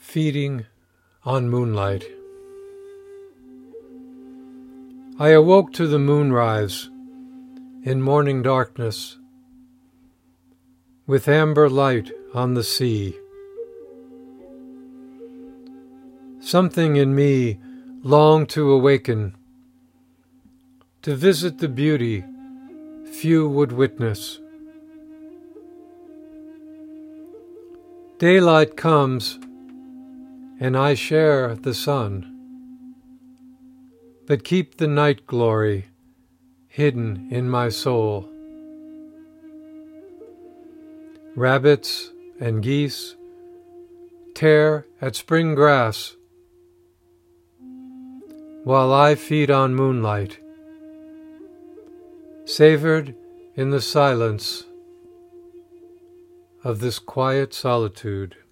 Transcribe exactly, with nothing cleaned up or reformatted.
Feeding on moonlight. I awoke to the moonrise in morning darkness, with amber light on the sea. Something in me longed to awaken, to visit the beauty few would witness. Daylight comes, and I share the sun, but keep the night glory hidden in my soul. Rabbits and geese tear at spring grass, while I feed on moonlight, savored in the silence of this quiet solitude.